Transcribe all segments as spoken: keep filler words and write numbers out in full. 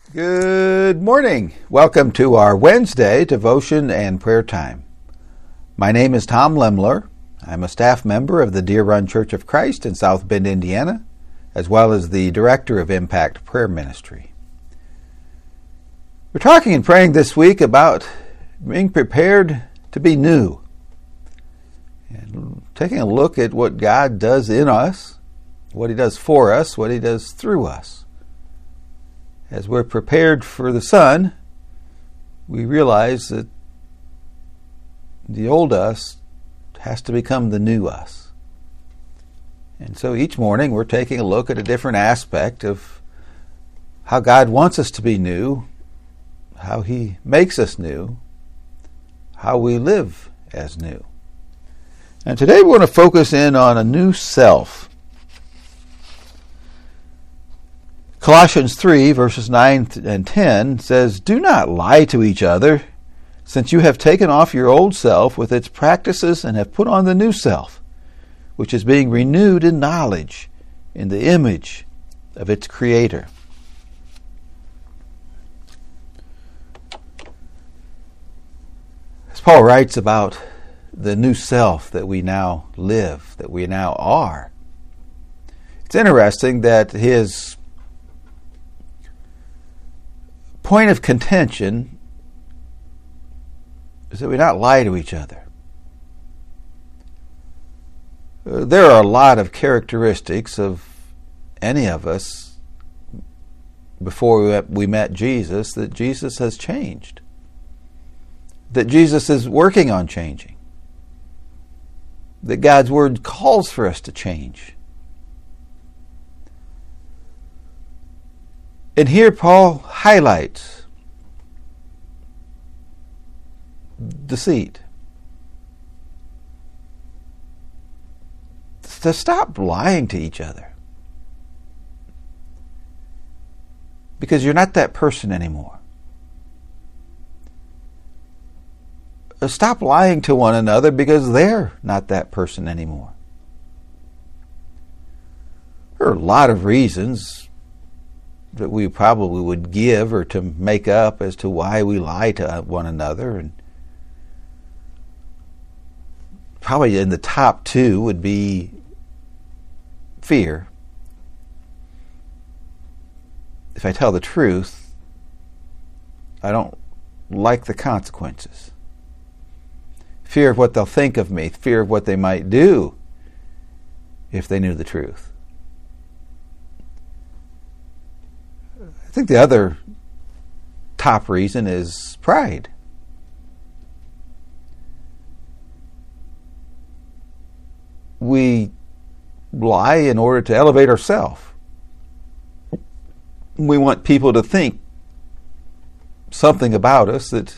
Good morning. Welcome to our Wednesday devotion and prayer time. My name is Tom Lemler. I'm a staff member of the Deer Run Church of Christ in South Bend, Indiana, as well as the director of Impact Prayer Ministry. We're talking and praying this week about being prepared to be new, and taking a look at what God does in us, what He does for us, what He does through us. As we're prepared for the Son, we realize that the old us has to become the new us. And so each morning we're taking a look at a different aspect of how God wants us to be new, how He makes us new, how we live as new. And today we're going to focus in on a new self. Colossians three, verses nine and ten says, "Do not lie to each other, since you have taken off your old self with its practices and have put on the new self, which is being renewed in knowledge in the image of its Creator." As Paul writes about the new self that we now live, that we now are, it's interesting that his point of contention is that we not lie to each other. Uh, there are a lot of characteristics of any of us before we met, we met Jesus that Jesus has changed, that Jesus is working on changing, that God's Word calls for us to change. And here Paul highlights deceit. To stop lying to each other. Because you're not that person anymore. Stop lying to one another because they're not that person anymore. There are a lot of reasons that we probably would give or to make up as to why we lie to one another, and probably in the top two would be fear. If I tell the truth, I don't like the consequences. Fear of what they'll think of me, fear of what they might do if they knew the truth. I think the other top reason is pride. We lie in order to elevate ourselves. We want people to think something about us that,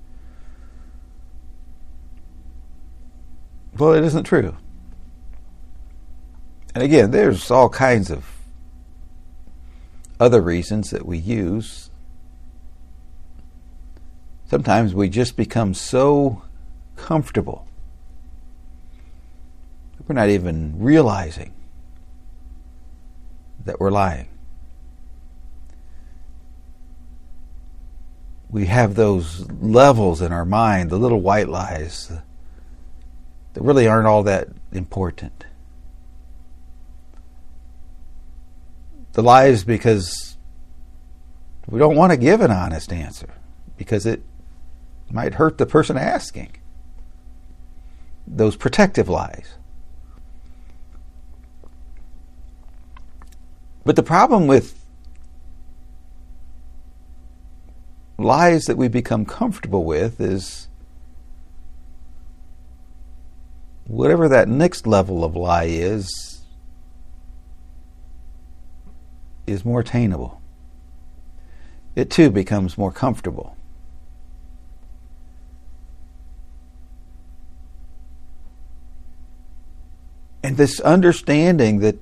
well, it isn't true. And again, there's all kinds of other reasons that we use. Sometimes we just become so comfortable that we're not even realizing that we're lying. We have those levels in our mind, the little white lies that really aren't all that important. The lies because we don't want to give an honest answer, because it might hurt the person asking. Those protective lies. But the problem with lies that we become comfortable with is whatever that next level of lie is, is more attainable. It too becomes more comfortable. And this understanding that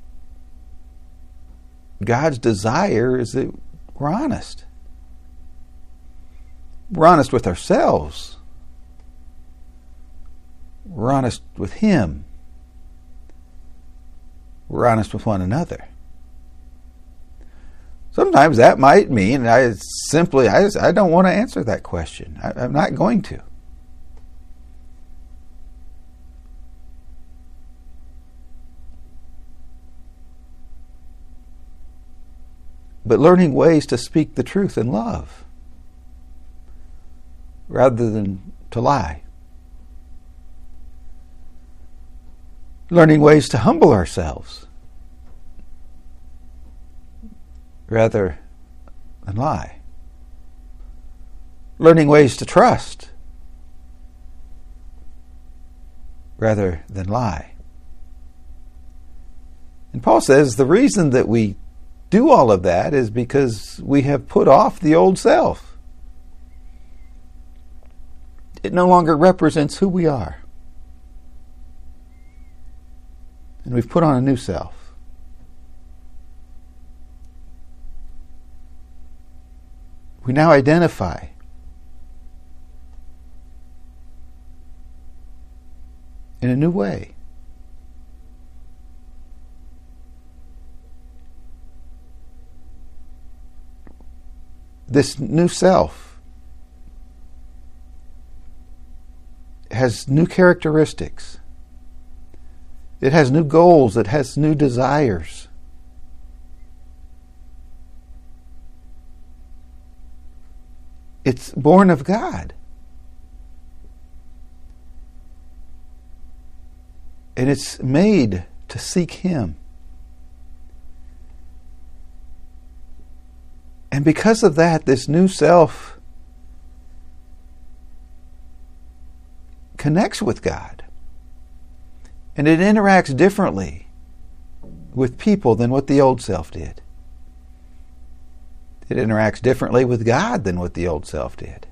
God's desire is that we're honest. We're honest with ourselves. We're honest with Him. We're honest with one another. Sometimes that might mean I simply, I, just, I don't want to answer that question. I, I'm not going to. But learning ways to speak the truth in love rather than to lie. Learning ways to humble ourselves rather than lie. Learning ways to trust rather than lie. And Paul says the reason that we do all of that is because we have put off the old self. It no longer represents who we are. And we've put on a new self. We now identify in a new way. This new self has new characteristics. It has new goals. It has new desires. It's born of God. And it's made to seek Him. And because of that, this new self connects with God. And it interacts differently with people than what the old self did. It interacts differently with God than what the old self did.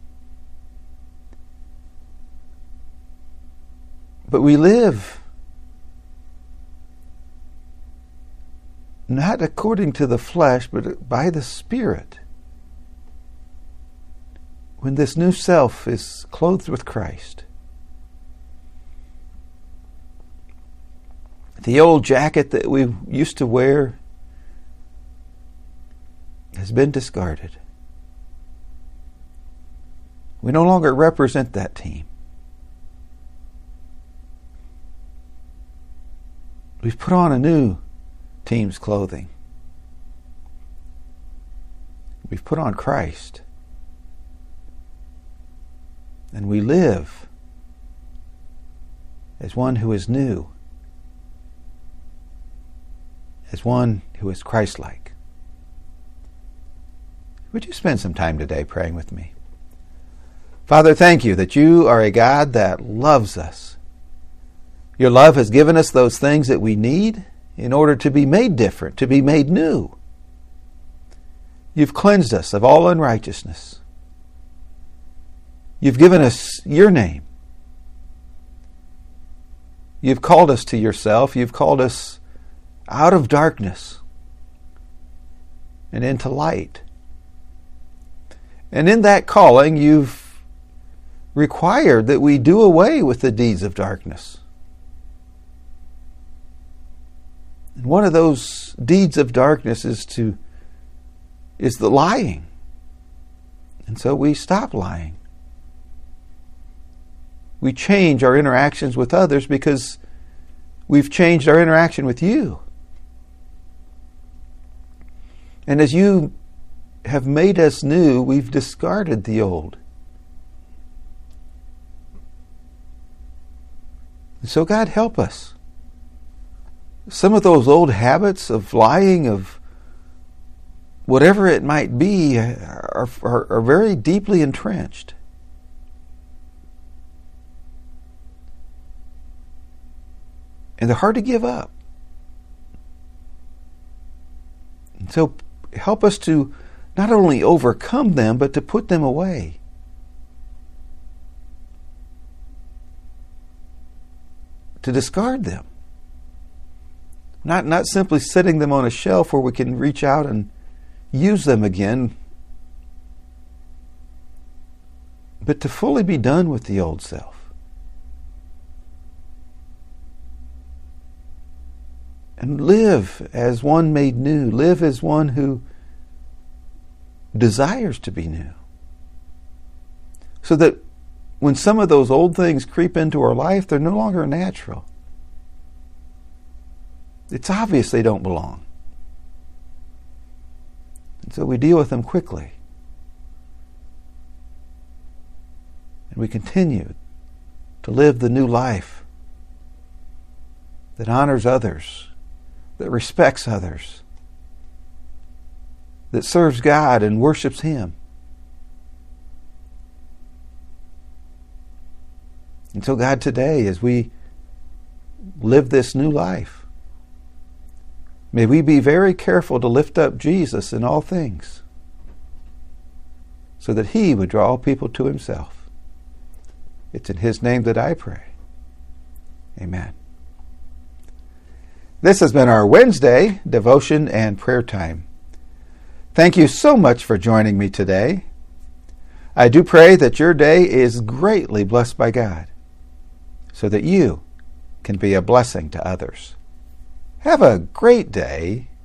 But we live not according to the flesh, but by the Spirit. When this new self is clothed with Christ. The old jacket that we used to wear has been discarded. We no longer represent that team. We've put on a new team's clothing. We've put on Christ. And we live as one who is new, as one who is Christ-like. Would you spend some time today praying with me? Father, thank you that you are a God that loves us. Your love has given us those things that we need in order to be made different, to be made new. You've cleansed us of all unrighteousness. You've given us your name. You've called us to yourself. You've called us out of darkness and into light. And in that calling, you've required that we do away with the deeds of darkness. And one of those deeds of darkness is to is the lying. And so we stop lying. We change our interactions with others because we've changed our interaction with you. And as you have made us new, we've discarded the old. So God, help us. Some of those old habits of lying, of whatever it might be, are, are, are very deeply entrenched. And they're hard to give up. And so help us to not only overcome them, but to put them away. To discard them. Not, not simply setting them on a shelf where we can reach out and use them again, but to fully be done with the old self. And live as one made new. Live as one who desires to be new. So that when some of those old things creep into our life, they're no longer natural. It's obvious they don't belong. And so we deal with them quickly. And we continue to live the new life that honors others, that respects others, that serves God and worships Him. And so God, today, as we live this new life, may we be very careful to lift up Jesus in all things, so that He would draw people to Himself. It's in His name that I pray. Amen. This has been our Wednesday devotion and prayer time. Thank you so much for joining me today. I do pray that your day is greatly blessed by God, so that you can be a blessing to others. Have a great day,